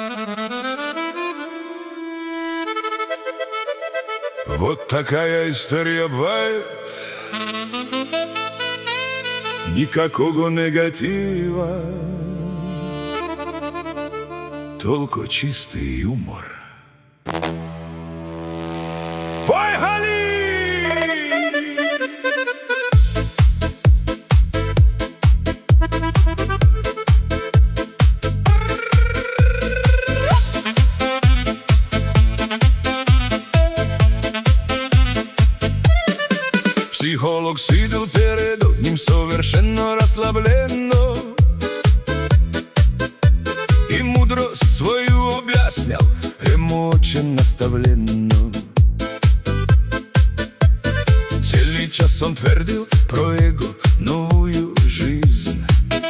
Вот такая история бывает. Никакого негатива, только чистый юмор. Поехали! Психолог сидел перед ним совершенно расслабленно и мудрость свою объяснял ему очень наставленно. Целый час он твердил про его новую жизнь.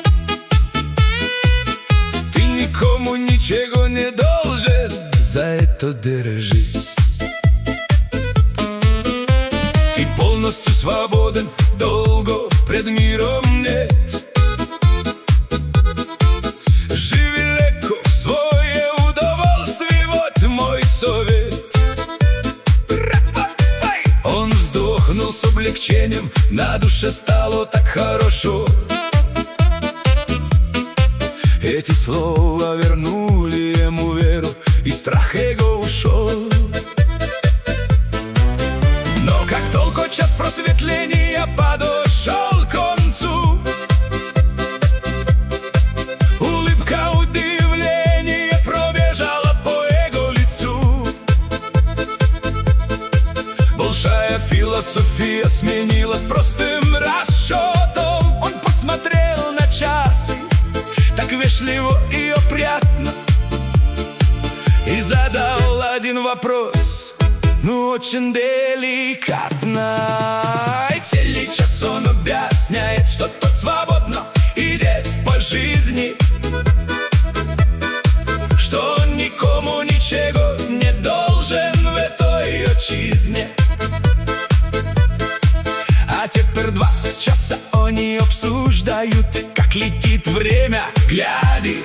Ты никому ничего не должен, за это держись. Ты полностью свободен, долго пред миром нет. Живи легко в свое удовольствие, вот мой совет. Он вздохнул с облегчением, на душе стало так хорошо. Эти слова вернули ему веру, и страх его ушел. Но как только час просветления подошел к концу, улыбка удивления пробежала по его лицу. Большая философия сменилась простым расчетом. Он посмотрел на часы так вежливо и опрятно и задал один вопрос, ну очень деликатно. Целый час он объясняет, что тот свободно идет по жизни, что он никому ничего не должен в этой отчизне. А теперь 2 часа они обсуждают, как летит время, гляди,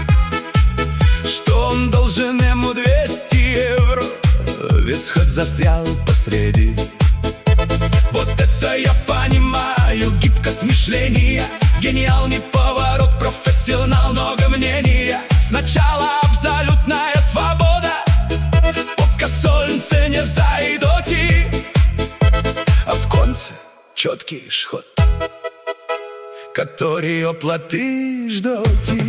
что он должен ему 200 евро, ведь хоть застрял посреди. Вот это я понимаю, гибкость мышления, гениальный поворот, профессионал, много мнения. Сначала абсолютная свобода, пока солнце не зайдет, а в конце четкий ход, который оплаты ждет.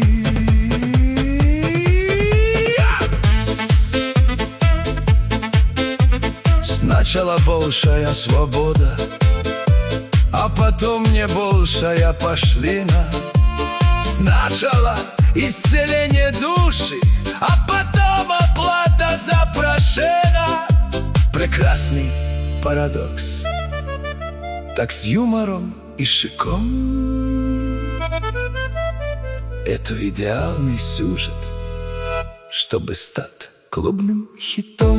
Сначала большая свобода, а потом не большая пошлина. Сначала исцеление души, а потом оплата за прошено. Прекрасный парадокс, так с юмором и шиком. Это идеальный сюжет, чтобы стать клубным хитом.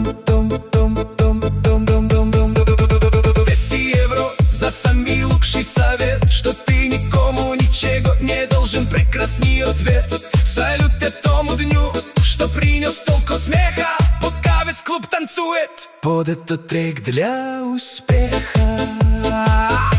200 евро за самый лучший совет, что ты никому ничего не должен. Прекрасный ответ. Салют этому дню, что принес столько смеха, пока весь клуб танцует под этот трек для успеха.